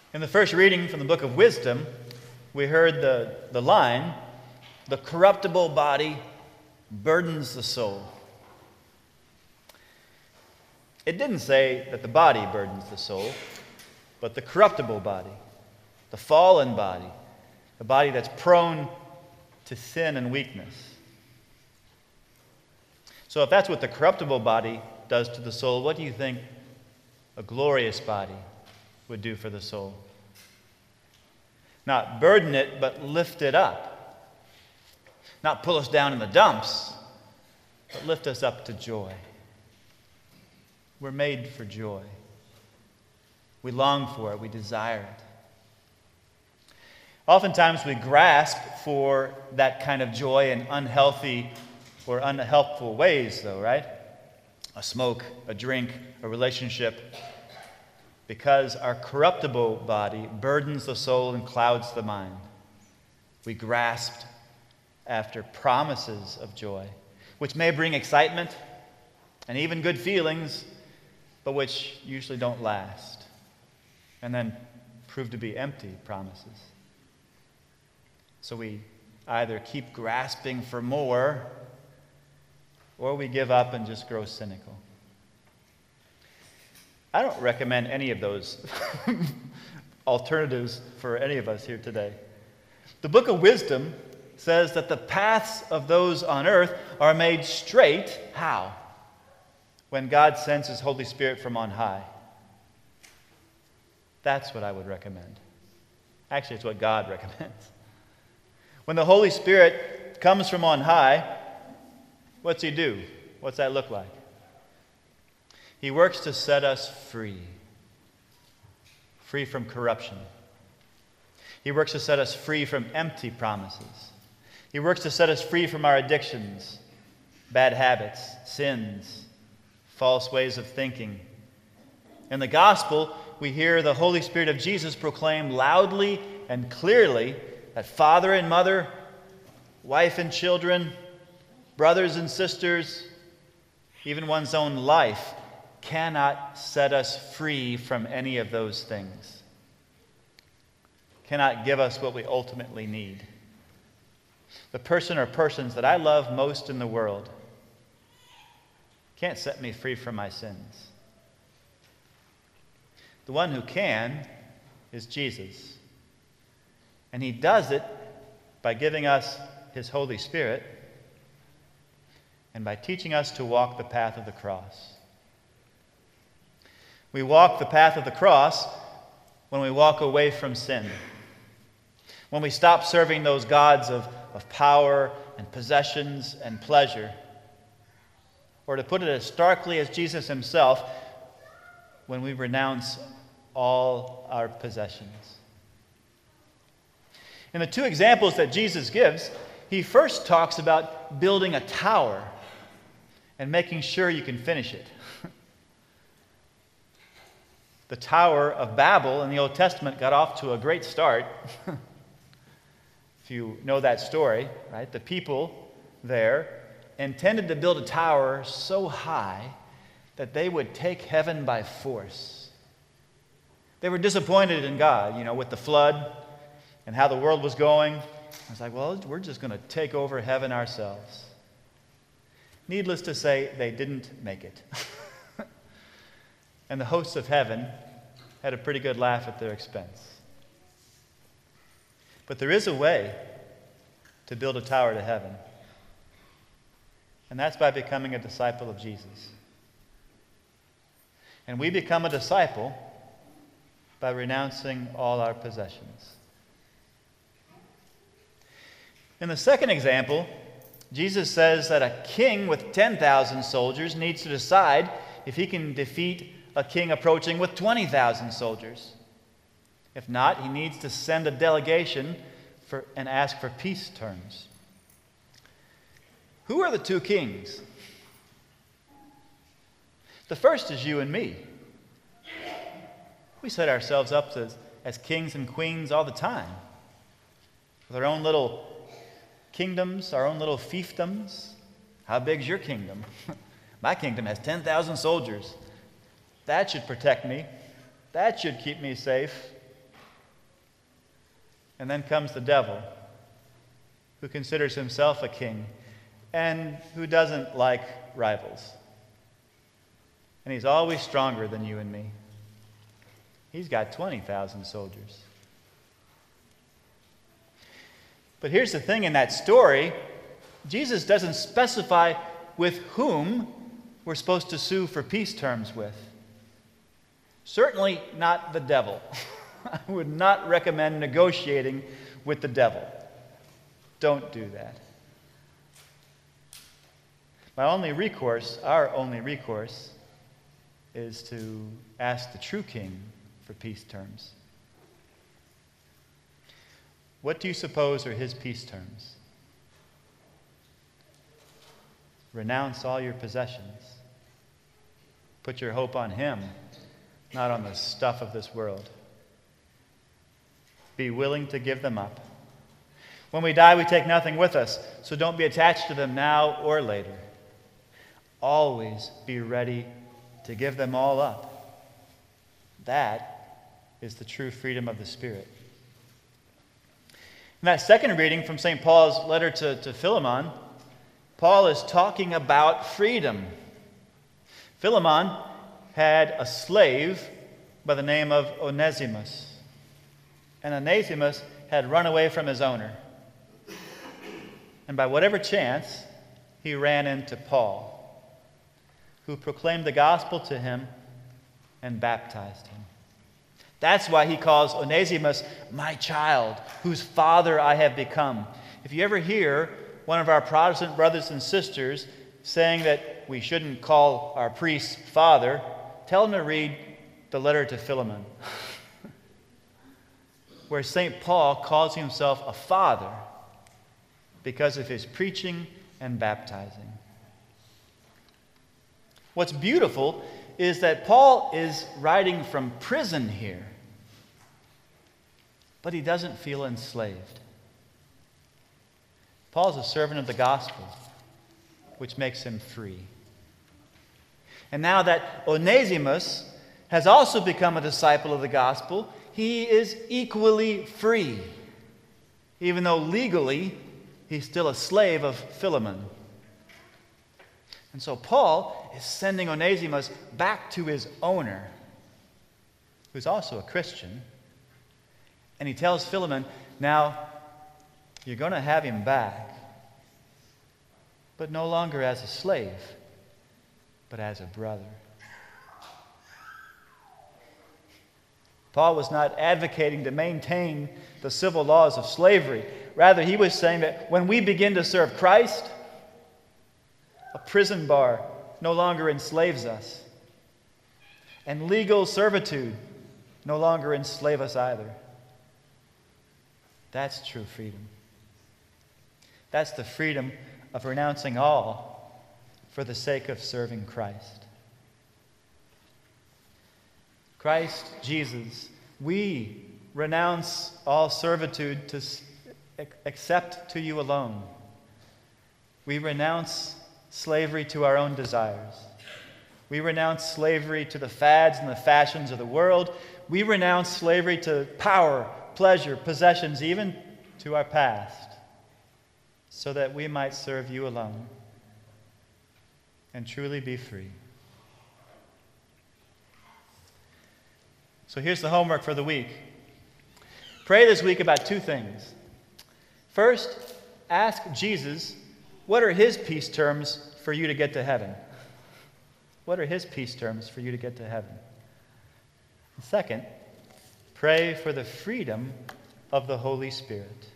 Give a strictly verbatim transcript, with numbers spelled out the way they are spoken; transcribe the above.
In the first reading from the book of Wisdom, we heard the, the line, "The corruptible body burdens the soul." It didn't say that the body burdens the soul, but the corruptible body, the fallen body, the body that's prone to sin and weakness. So if that's what the corruptible body does to the soul, what do you think a glorious body would do for the soul? Not burden it, but lift it up. Not pull us down in the dumps, but lift us up to joy. We're made for joy. We long for it. We desire it. Oftentimes we grasp for that kind of joy in unhealthy or unhelpful ways, though, right? A smoke, a drink, a relationship. Because our corruptible body burdens the soul and clouds the mind. We grasped after promises of joy, which may bring excitement and even good feelings, but which usually don't last, and then prove to be empty promises. So we either keep grasping for more, or we give up and just grow cynical. I don't recommend any of those alternatives for any of us here today. The book of Wisdom says that the paths of those on earth are made straight. How? When God sends His Holy Spirit from on high. That's what I would recommend. Actually, it's what God recommends. When the Holy Spirit comes from on high, what's He do? What's that look like? He works to set us free. Free from corruption. He works to set us free from empty promises. He works to set us free from our addictions, bad habits, sins, false ways of thinking. In the gospel, we hear the Holy Spirit of Jesus proclaim loudly and clearly that father and mother, wife and children, brothers and sisters, even one's own life, cannot set us free from any of those things. Cannot give us what we ultimately need. The person or persons that I love most in the world can't set me free from my sins. The one who can is Jesus. And He does it by giving us His Holy Spirit and by teaching us to walk the path of the cross. We walk the path of the cross when we walk away from sin. When we stop serving those gods of, of power and possessions and pleasure. Or to put it as starkly as Jesus Himself, when we renounce all our possessions. In the two examples that Jesus gives, He first talks about building a tower and making sure you can finish it. The Tower of Babel in the Old Testament got off to a great start. If you know that story, right? The people there intended to build a tower so high that they would take heaven by force. They were disappointed in God, you know, with the flood and how the world was going. I was like, well, we're just going to take over heaven ourselves. Needless to say, they didn't make it. And the hosts of heaven had a pretty good laugh at their expense. But there is a way to build a tower to heaven. And that's by becoming a disciple of Jesus. And we become a disciple by renouncing all our possessions. In the second example, Jesus says that a king with ten thousand soldiers needs to decide if he can defeat a king approaching with twenty thousand soldiers. If not, he needs to send a delegation for, and ask for peace terms. Who are the two kings? The first is you and me. We set ourselves up as, as kings and queens all the time, with our own little kingdoms, our own little fiefdoms. How big's your kingdom? My kingdom has ten thousand soldiers. That should protect me. That should keep me safe. And then comes the devil, who considers himself a king and who doesn't like rivals. And he's always stronger than you and me. He's got twenty thousand soldiers. But here's the thing in that story, Jesus doesn't specify with whom we're supposed to sue for peace terms with. Certainly not the devil. I would not recommend negotiating with the devil. Don't do that. My only recourse, our only recourse, is to ask the true king for peace terms. What do you suppose are his peace terms? Renounce all your possessions. Put your hope on him, not on the stuff of this world. Be willing to give them up. When we die, we take nothing with us, so don't be attached to them now or later. Always be ready to give them all up. That is the true freedom of the Spirit. In that second reading from Saint Paul's letter to, to Philemon, Paul is talking about freedom. Philemon had a slave by the name of Onesimus. And Onesimus had run away from his owner. And by whatever chance, he ran into Paul, who proclaimed the gospel to him and baptized him. That's why he calls Onesimus my child, whose father I have become. If you ever hear one of our Protestant brothers and sisters saying that we shouldn't call our priest father, tell him to read the letter to Philemon, where Saint Paul calls himself a father because of his preaching and baptizing. What's beautiful is that Paul is writing from prison here, but he doesn't feel enslaved. Paul's a servant of the gospel, which makes him free. And now that Onesimus has also become a disciple of the gospel, he is equally free, even though legally he's still a slave of Philemon. And so Paul is sending Onesimus back to his owner, who's also a Christian. And he tells Philemon, now, you're going to have him back, but no longer as a slave, but as a brother. Paul was not advocating to maintain the civil laws of slavery. Rather, he was saying that when we begin to serve Christ, a prison bar no longer enslaves us, and legal servitude no longer enslave us either. That's true freedom. That's the freedom of renouncing all for the sake of serving Christ. Christ Jesus, we renounce all servitude to accept to you alone. We renounce slavery to our own desires. We renounce slavery to the fads and the fashions of the world. We renounce slavery to power, pleasure, possessions, even to our past, so that we might serve you alone and truly be free. So here's the homework for the week. Pray this week about two things. First, ask Jesus, what are his peace terms for you to get to heaven? What are his peace terms for you to get to heaven? And second, pray for the freedom of the Holy Spirit.